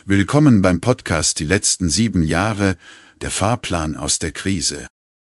Willkommen beim Podcast Die letzten 7 Jahre, der Fahrplan aus der Krise.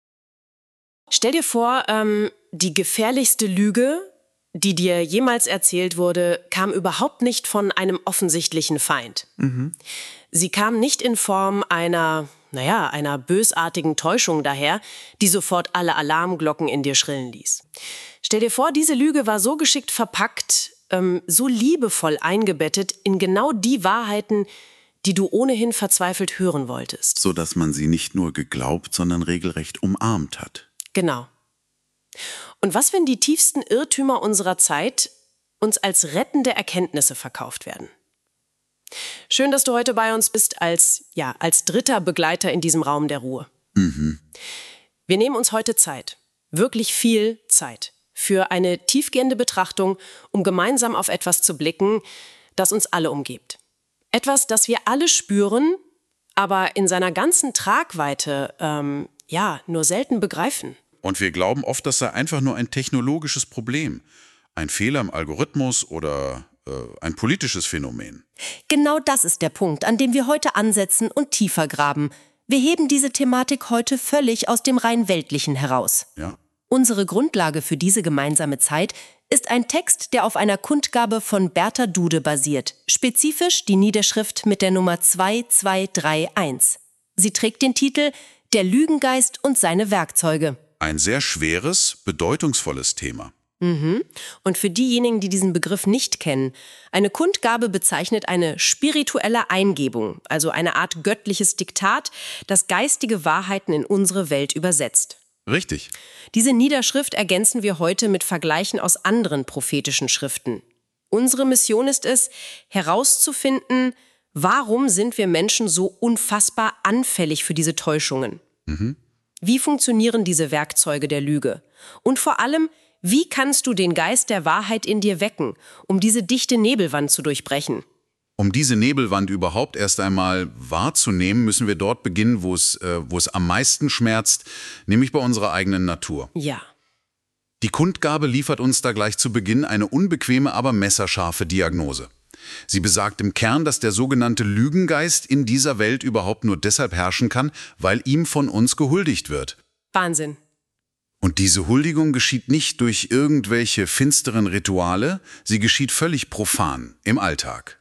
Stell dir vor, die gefährlichste Lüge, die dir jemals erzählt wurde, kam überhaupt nicht von einem offensichtlichen Feind. Sie kam nicht in Form einer bösartigen Täuschung daher, die sofort alle Alarmglocken in dir schrillen ließ. Stell dir vor, diese Lüge war so geschickt verpackt, so liebevoll eingebettet in genau die Wahrheiten, die du ohnehin verzweifelt hören wolltest. So dass man sie nicht nur geglaubt, sondern regelrecht umarmt hat. Genau. Und was, wenn die tiefsten Irrtümer unserer Zeit uns als rettende Erkenntnisse verkauft werden? Schön, dass du heute bei uns bist als dritter Begleiter in diesem Raum der Ruhe. Wir nehmen uns heute Zeit, wirklich viel Zeit, für eine tiefgehende Betrachtung, um gemeinsam auf etwas zu blicken, das uns alle umgibt. Etwas, das wir alle spüren, aber in seiner ganzen Tragweite nur selten begreifen. Und wir glauben oft, das sei einfach nur ein technologisches Problem. Ein Fehler im Algorithmus oder ein politisches Phänomen. Genau das ist der Punkt, an dem wir heute ansetzen und tiefer graben. Wir heben diese Thematik heute völlig aus dem rein Weltlichen heraus. Ja. Unsere Grundlage für diese gemeinsame Zeit ist ein Text, der auf einer Kundgabe von Bertha Dude basiert. Spezifisch die Niederschrift mit der Nummer 2231. Sie trägt den Titel »Der Lügengeist und seine Werkzeuge«. Ein sehr schweres, bedeutungsvolles Thema. Und für diejenigen, die diesen Begriff nicht kennen, eine Kundgabe bezeichnet eine spirituelle Eingebung, also eine Art göttliches Diktat, das geistige Wahrheiten in unsere Welt übersetzt. Richtig. Diese Niederschrift ergänzen wir heute mit Vergleichen aus anderen prophetischen Schriften. Unsere Mission ist es, herauszufinden, warum sind wir Menschen so unfassbar anfällig für diese Täuschungen? Wie funktionieren diese Werkzeuge der Lüge? Und vor allem, wie kannst du den Geist der Wahrheit in dir wecken, um diese dichte Nebelwand zu durchbrechen? Um diese Nebelwand überhaupt erst einmal wahrzunehmen, müssen wir dort beginnen, wo es am meisten schmerzt, nämlich bei unserer eigenen Natur. Ja. Die Kundgabe liefert uns da gleich zu Beginn eine unbequeme, aber messerscharfe Diagnose. Sie besagt im Kern, dass der sogenannte Lügengeist in dieser Welt überhaupt nur deshalb herrschen kann, weil ihm von uns gehuldigt wird. Wahnsinn. Und diese Huldigung geschieht nicht durch irgendwelche finsteren Rituale, sie geschieht völlig profan im Alltag.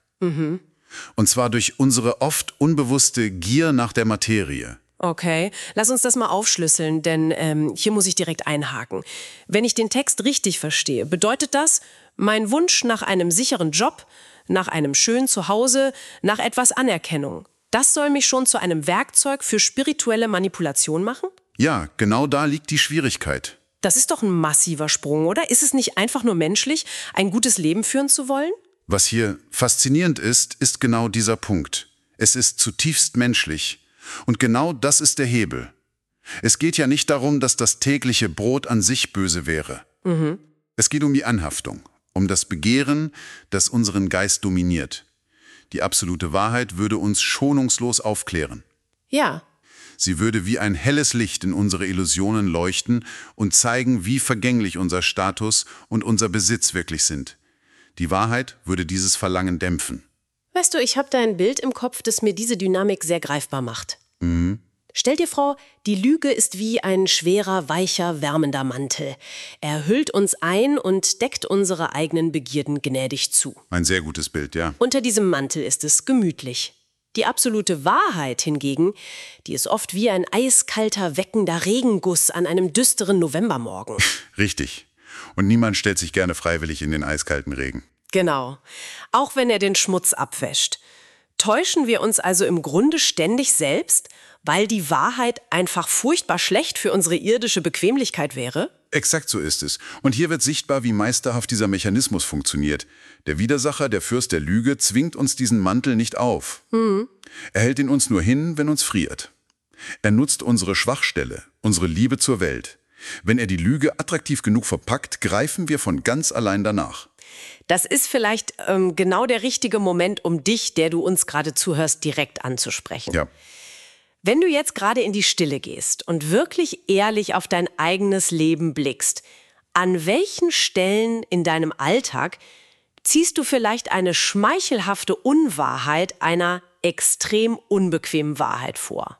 Und zwar durch unsere oft unbewusste Gier nach der Materie. Okay, lass uns das mal aufschlüsseln, denn hier muss ich direkt einhaken. Wenn ich den Text richtig verstehe, bedeutet das, mein Wunsch nach einem sicheren Job, nach einem schönen Zuhause, nach etwas Anerkennung, das soll mich schon zu einem Werkzeug für spirituelle Manipulation machen? Ja, genau da liegt die Schwierigkeit. Das ist doch ein massiver Sprung, oder? Ist es nicht einfach nur menschlich, ein gutes Leben führen zu wollen? Was hier faszinierend ist, ist genau dieser Punkt. Es ist zutiefst menschlich. Und genau das ist der Hebel. Es geht ja nicht darum, dass das tägliche Brot an sich böse wäre. Es geht um die Anhaftung, um das Begehren, das unseren Geist dominiert. Die absolute Wahrheit würde uns schonungslos aufklären. Ja. Sie würde wie ein helles Licht in unsere Illusionen leuchten und zeigen, wie vergänglich unser Status und unser Besitz wirklich sind. Die Wahrheit würde dieses Verlangen dämpfen. Weißt du, ich habe da ein Bild im Kopf, das mir diese Dynamik sehr greifbar macht. Stell dir vor, die Lüge ist wie ein schwerer, weicher, wärmender Mantel. Er hüllt uns ein und deckt unsere eigenen Begierden gnädig zu. Ein sehr gutes Bild, ja. Unter diesem Mantel ist es gemütlich. Die absolute Wahrheit hingegen, die ist oft wie ein eiskalter, weckender Regenguss an einem düsteren Novembermorgen. Richtig. Und niemand stellt sich gerne freiwillig in den eiskalten Regen. Genau. Auch wenn er den Schmutz abwäscht. Täuschen wir uns also im Grunde ständig selbst, weil die Wahrheit einfach furchtbar schlecht für unsere irdische Bequemlichkeit wäre? Exakt so ist es. Und hier wird sichtbar, wie meisterhaft dieser Mechanismus funktioniert. Der Widersacher, der Fürst der Lüge, zwingt uns diesen Mantel nicht auf. Er hält ihn uns nur hin, wenn uns friert. Er nutzt unsere Schwachstelle, unsere Liebe zur Welt. Wenn er die Lüge attraktiv genug verpackt, greifen wir von ganz allein danach. Das ist vielleicht genau der richtige Moment, um dich, der du uns gerade zuhörst, direkt anzusprechen. Ja. Wenn du jetzt gerade in die Stille gehst und wirklich ehrlich auf dein eigenes Leben blickst, an welchen Stellen in deinem Alltag ziehst du vielleicht eine schmeichelhafte Unwahrheit einer extrem unbequemen Wahrheit vor?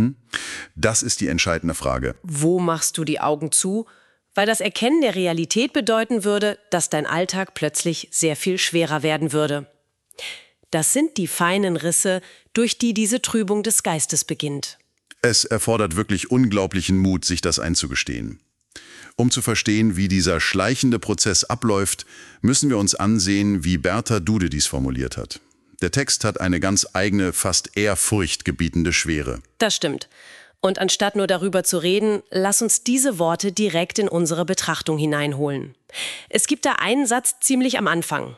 Das ist die entscheidende Frage. Wo machst du die Augen zu? Weil das Erkennen der Realität bedeuten würde, dass dein Alltag plötzlich sehr viel schwerer werden würde. Das sind die feinen Risse, durch die diese Trübung des Geistes beginnt. Es erfordert wirklich unglaublichen Mut, sich das einzugestehen. Um zu verstehen, wie dieser schleichende Prozess abläuft, müssen wir uns ansehen, wie Bertha Dude dies formuliert hat. Der Text hat eine ganz eigene, fast ehrfurchtgebietende Schwere. Das stimmt. Und anstatt nur darüber zu reden, lass uns diese Worte direkt in unsere Betrachtung hineinholen. Es gibt da einen Satz ziemlich am Anfang.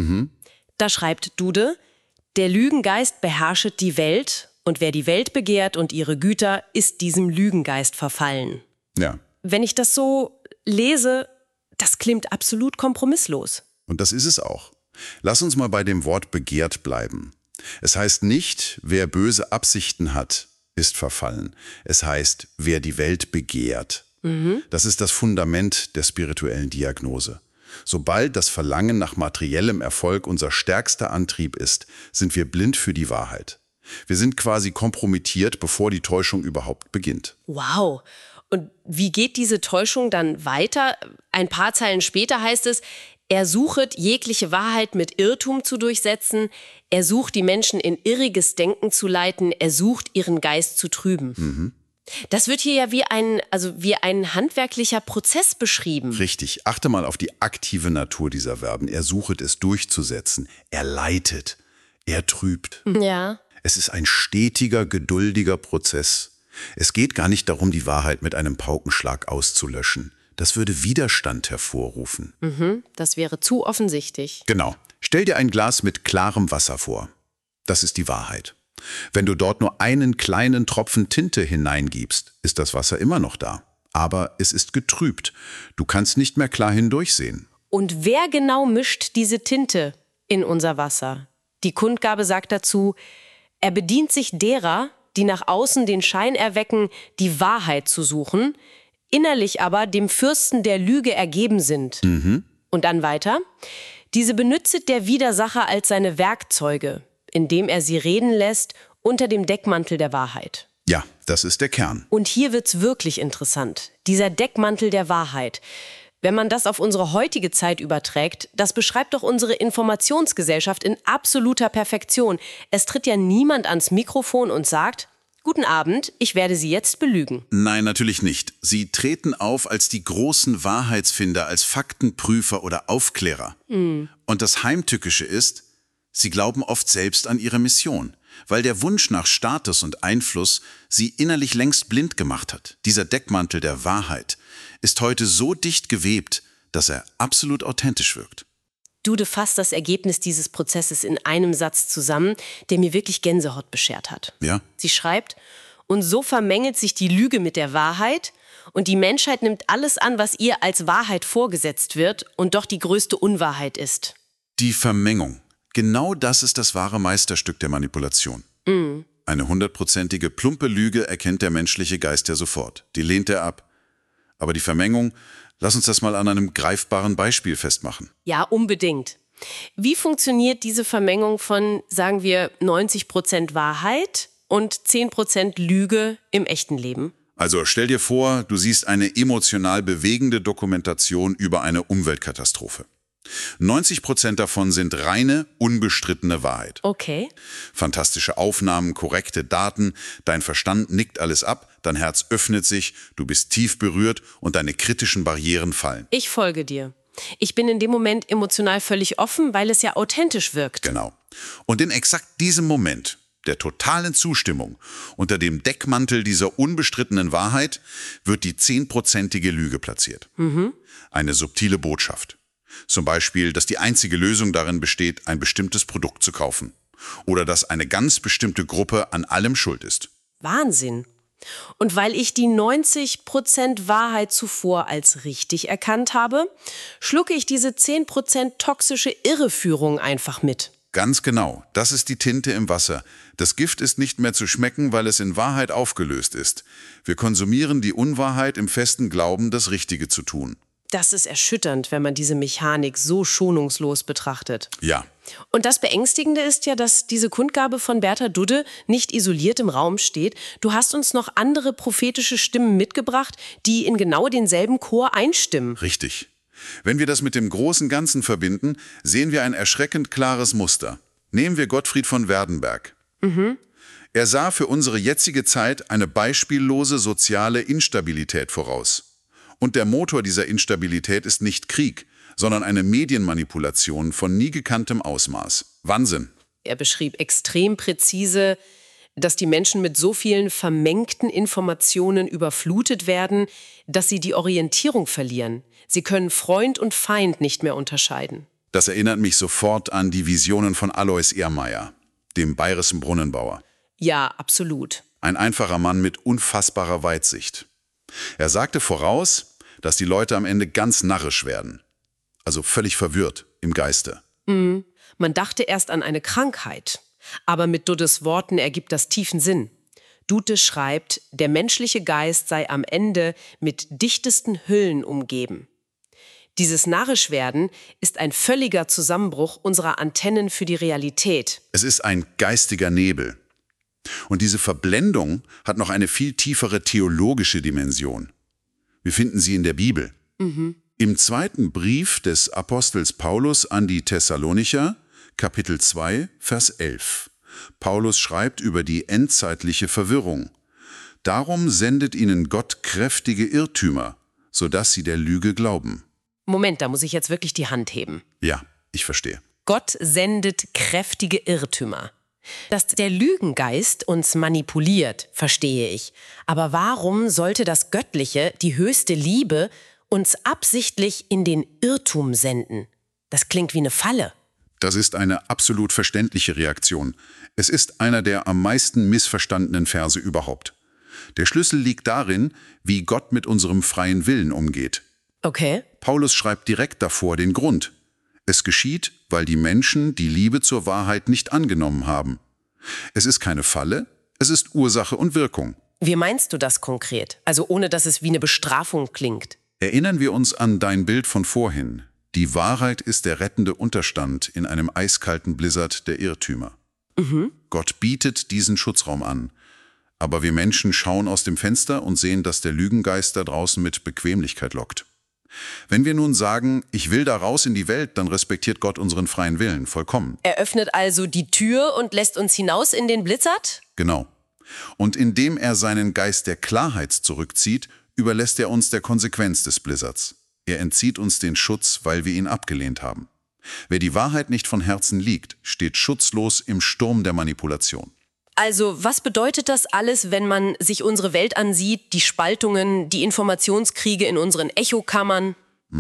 Da schreibt Dude: Der Lügengeist beherrschet die Welt, und wer die Welt begehrt und ihre Güter, ist diesem Lügengeist verfallen. Ja, Wenn ich das so lese, das klingt absolut kompromisslos. und das ist es auch. Lass uns mal bei dem Wort begehrt bleiben. Es heißt nicht, wer böse Absichten hat, ist verfallen. Es heißt, wer die Welt begehrt. Das ist das Fundament der spirituellen Diagnose. Sobald das Verlangen nach materiellem Erfolg unser stärkster Antrieb ist, sind wir blind für die Wahrheit. Wir sind quasi kompromittiert, bevor die Täuschung überhaupt beginnt. Wow. Und wie geht diese Täuschung dann weiter? Ein paar Zeilen später heißt es: Er suchet jegliche Wahrheit mit Irrtum zu durchsetzen, er sucht die Menschen in irriges Denken zu leiten, er sucht ihren Geist zu trüben. Das wird hier ja wie ein handwerklicher Prozess beschrieben. Richtig, achte mal auf die aktive Natur dieser Verben. Er suchet es durchzusetzen, er leitet, er trübt. Ja. Es ist ein stetiger, geduldiger Prozess. Es geht gar nicht darum, die Wahrheit mit einem Paukenschlag auszulöschen. Das würde Widerstand hervorrufen. Das wäre zu offensichtlich. Genau. Stell dir ein Glas mit klarem Wasser vor. Das ist die Wahrheit. Wenn du dort nur einen kleinen Tropfen Tinte hineingibst, ist das Wasser immer noch da. Aber es ist getrübt. Du kannst nicht mehr klar hindurchsehen. Und wer genau mischt diese Tinte in unser Wasser? Die Kundgabe sagt dazu: Er bedient sich derer, die nach außen den Schein erwecken, die Wahrheit zu suchen, innerlich aber dem Fürsten der Lüge ergeben sind. Und dann weiter: Diese benützet der Widersacher als seine Werkzeuge, indem er sie reden lässt unter dem Deckmantel der Wahrheit. Ja, das ist der Kern. Und hier wird's wirklich interessant. Dieser Deckmantel der Wahrheit. Wenn man das auf unsere heutige Zeit überträgt, das beschreibt doch unsere Informationsgesellschaft in absoluter Perfektion. Es tritt ja niemand ans Mikrofon und sagt: Guten Abend, ich werde Sie jetzt belügen. Nein, natürlich nicht. Sie treten auf als die großen Wahrheitsfinder, als Faktenprüfer oder Aufklärer. Und das Heimtückische ist, sie glauben oft selbst an ihre Mission, weil der Wunsch nach Status und Einfluss sie innerlich längst blind gemacht hat. Dieser Deckmantel der Wahrheit ist heute so dicht gewebt, dass er absolut authentisch wirkt. Dude fasst das Ergebnis dieses Prozesses in einem Satz zusammen, der mir wirklich Gänsehaut beschert hat. Ja? Sie schreibt: Und so vermengelt sich die Lüge mit der Wahrheit und die Menschheit nimmt alles an, was ihr als Wahrheit vorgesetzt wird und doch die größte Unwahrheit ist. Die Vermengung. Genau das ist das wahre Meisterstück der Manipulation. Eine 100%ige plumpe Lüge erkennt der menschliche Geist ja sofort. Die lehnt er ab. Aber die Vermengung, lass uns das mal an einem greifbaren Beispiel festmachen. Ja, unbedingt. Wie funktioniert diese Vermengung von, sagen wir, 90% Wahrheit und 10% Lüge im echten Leben? Also stell dir vor, du siehst eine emotional bewegende Dokumentation über eine Umweltkatastrophe. 90% davon sind reine, unbestrittene Wahrheit. Okay. Fantastische Aufnahmen, korrekte Daten, dein Verstand nickt alles ab, dein Herz öffnet sich, du bist tief berührt und deine kritischen Barrieren fallen. Ich folge dir. Ich bin in dem Moment emotional völlig offen, weil es ja authentisch wirkt. Genau. Und in exakt diesem Moment der totalen Zustimmung unter dem Deckmantel dieser unbestrittenen Wahrheit wird die 10%ige Lüge platziert. Eine subtile Botschaft. Zum Beispiel, dass die einzige Lösung darin besteht, ein bestimmtes Produkt zu kaufen. Oder dass eine ganz bestimmte Gruppe an allem schuld ist. Wahnsinn. Und weil ich die 90% Wahrheit zuvor als richtig erkannt habe, schlucke ich diese 10% toxische Irreführung einfach mit. Ganz genau, das ist die Tinte im Wasser. Das Gift ist nicht mehr zu schmecken, weil es in Wahrheit aufgelöst ist. Wir konsumieren die Unwahrheit im festen Glauben, das Richtige zu tun. Das ist erschütternd, wenn man diese Mechanik so schonungslos betrachtet. Ja, Und das Beängstigende ist ja, dass diese Kundgabe von Berta Dudde nicht isoliert im Raum steht. Du hast uns noch andere prophetische Stimmen mitgebracht, die in genau denselben Chor einstimmen. richtig. Wenn wir das mit dem großen Ganzen verbinden, sehen wir ein erschreckend klares Muster. Nehmen wir Gottfried von Werdenberg. Er sah für unsere jetzige Zeit eine beispiellose soziale Instabilität voraus. Und der Motor dieser Instabilität ist nicht Krieg, sondern eine Medienmanipulation von nie gekanntem Ausmaß. Wahnsinn. Er beschrieb extrem präzise, dass die Menschen mit so vielen vermengten Informationen überflutet werden, dass sie die Orientierung verlieren. Sie können Freund und Feind nicht mehr unterscheiden. Das erinnert mich sofort an die Visionen von Alois Ehrmeier, dem bayerischen Brunnenbauer. Ja, absolut. Ein einfacher Mann mit unfassbarer Weitsicht. Er sagte voraus, dass die Leute am Ende ganz narrisch werden. Also völlig verwirrt im Geiste. Man dachte erst an eine Krankheit. Aber mit Duddes Worten ergibt das tiefen Sinn. Dudde schreibt, der menschliche Geist sei am Ende mit dichtesten Hüllen umgeben. Dieses Narrischwerden ist ein völliger Zusammenbruch unserer Antennen für die Realität. Es ist ein geistiger Nebel. Und diese Verblendung hat noch eine viel tiefere theologische Dimension. Wir finden sie in der Bibel. Im zweiten Brief des Apostels Paulus an die Thessalonicher, Kapitel 2, Vers 11. Paulus schreibt über die endzeitliche Verwirrung. Darum sendet ihnen Gott kräftige Irrtümer, sodass sie der Lüge glauben. Moment, da muss ich jetzt wirklich die Hand heben. Ja, ich verstehe. Gott sendet kräftige Irrtümer. Dass der Lügengeist uns manipuliert, verstehe ich. Aber warum sollte das Göttliche, die höchste Liebe, uns absichtlich in den Irrtum senden? Das klingt wie eine Falle. Das ist eine absolut verständliche Reaktion. Es ist einer der am meisten missverstandenen Verse überhaupt. Der Schlüssel liegt darin, wie Gott mit unserem freien Willen umgeht. Okay. Paulus schreibt direkt davor den Grund. Es geschieht, weil die Menschen die Liebe zur Wahrheit nicht angenommen haben. Es ist keine Falle, es ist Ursache und Wirkung. Wie meinst du das konkret? Also ohne, dass es wie eine Bestrafung klingt. Erinnern wir uns an dein Bild von vorhin. Die Wahrheit ist der rettende Unterstand in einem eiskalten Blizzard der Irrtümer. Gott bietet diesen Schutzraum an. Aber wir Menschen schauen aus dem Fenster und sehen, dass der Lügengeist da draußen mit Bequemlichkeit lockt. Wenn wir nun sagen, ich will da raus in die Welt, dann respektiert Gott unseren freien Willen vollkommen. Er öffnet also die Tür und lässt uns hinaus in den Blizzard? Genau. Und indem er seinen Geist der Klarheit zurückzieht, überlässt er uns der Konsequenz des Blizzards. Er entzieht uns den Schutz, weil wir ihn abgelehnt haben. Wer die Wahrheit nicht von Herzen liegt, steht schutzlos im Sturm der Manipulation. Also, was bedeutet das alles, wenn man sich unsere Welt ansieht, die Spaltungen, die Informationskriege in unseren Echokammern?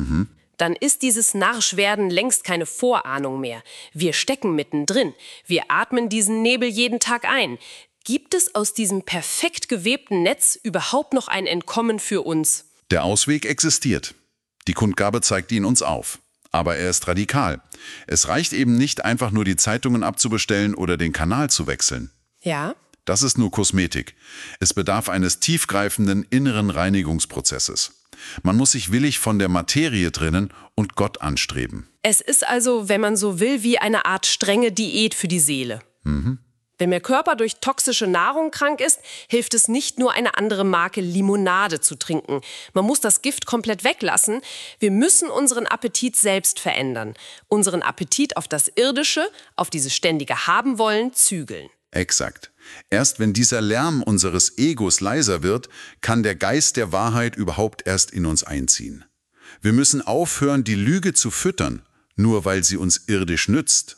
Dann ist dieses Narrischwerden längst keine Vorahnung mehr. Wir stecken mittendrin. Wir atmen diesen Nebel jeden Tag ein. Gibt es aus diesem perfekt gewebten Netz überhaupt noch ein Entkommen für uns? Der Ausweg existiert. Die Kundgabe zeigt ihn uns auf. Aber er ist radikal. Es reicht eben nicht, einfach nur die Zeitungen abzubestellen oder den Kanal zu wechseln. Ja? Das ist nur Kosmetik. Es bedarf eines tiefgreifenden inneren Reinigungsprozesses. Man muss sich willig von der Materie trennen und Gott anstreben. Es ist also, wenn man so will, wie eine Art strenge Diät für die Seele. Wenn der Körper durch toxische Nahrung krank ist, hilft es nicht nur, eine andere Marke Limonade zu trinken. Man muss das Gift komplett weglassen. Wir müssen unseren Appetit selbst verändern. Unseren Appetit auf das Irdische, auf dieses ständige Haben-Wollen zügeln. Exakt. Erst wenn dieser Lärm unseres Egos leiser wird, kann der Geist der Wahrheit überhaupt erst in uns einziehen. Wir müssen aufhören, die Lüge zu füttern, nur weil sie uns irdisch nützt.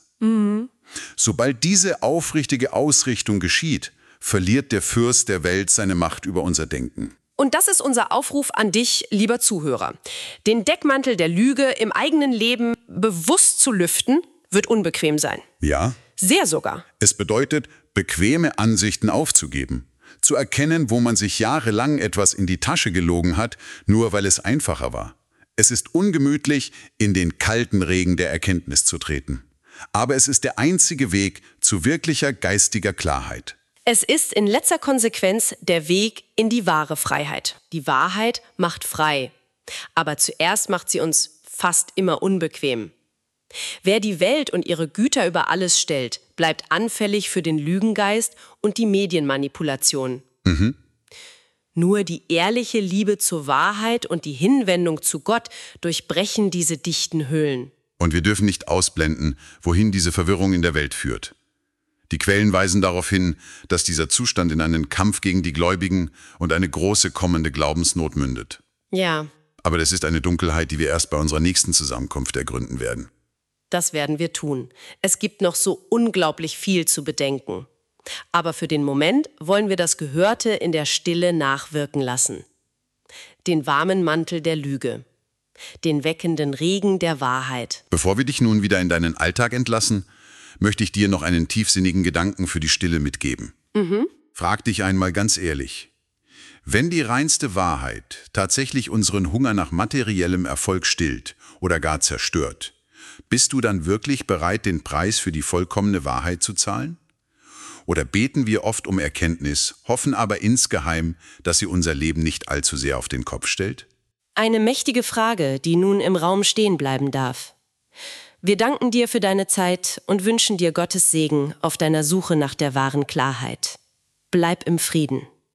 Sobald diese aufrichtige Ausrichtung geschieht, verliert der Fürst der Welt seine Macht über unser Denken. Und das ist unser Aufruf an dich, lieber Zuhörer. Den Deckmantel der Lüge im eigenen Leben bewusst zu lüften, wird unbequem sein. Ja? Sehr sogar. Es bedeutet, bequeme Ansichten aufzugeben. Zu erkennen, wo man sich jahrelang etwas in die Tasche gelogen hat, nur weil es einfacher war. Es ist ungemütlich, in den kalten Regen der Erkenntnis zu treten. Aber es ist der einzige Weg zu wirklicher geistiger Klarheit. Es ist in letzter Konsequenz der Weg in die wahre Freiheit. Die Wahrheit macht frei. Aber zuerst macht sie uns fast immer unbequem. Wer die Welt und ihre Güter über alles stellt, bleibt anfällig für den Lügengeist und die Medienmanipulation. Nur die ehrliche Liebe zur Wahrheit und die Hinwendung zu Gott durchbrechen diese dichten Höhlen. Und wir dürfen nicht ausblenden, wohin diese Verwirrung in der Welt führt. Die Quellen weisen darauf hin, dass dieser Zustand in einen Kampf gegen die Gläubigen und eine große kommende Glaubensnot mündet. Ja, Aber das ist eine Dunkelheit, die wir erst bei unserer nächsten Zusammenkunft ergründen werden. das werden wir tun. Es gibt noch so unglaublich viel zu bedenken. Aber für den Moment wollen wir das Gehörte in der Stille nachwirken lassen. Den warmen Mantel der Lüge. Den weckenden Regen der Wahrheit. Bevor wir dich nun wieder in deinen Alltag entlassen, möchte ich dir noch einen tiefsinnigen Gedanken für die Stille mitgeben. Frag dich einmal ganz ehrlich: Wenn die reinste Wahrheit tatsächlich unseren Hunger nach materiellem Erfolg stillt oder gar zerstört, bist du dann wirklich bereit, den Preis für die vollkommene Wahrheit zu zahlen? Oder beten wir oft um Erkenntnis, hoffen aber insgeheim, dass sie unser Leben nicht allzu sehr auf den Kopf stellt? Eine mächtige Frage, die nun im Raum stehen bleiben darf. Wir danken dir für deine Zeit und wünschen dir Gottes Segen auf deiner Suche nach der wahren Klarheit. Bleib im Frieden.